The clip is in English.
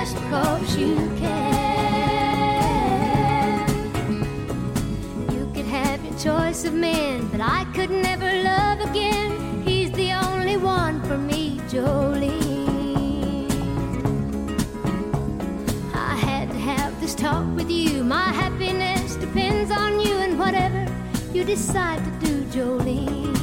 just 'cause you can. You could have your choice of men, but I could never love again. He's the only one for me, Jolene. I had to have this talk with you. My happiness depends on you, and whatever you decide to do, Jolene.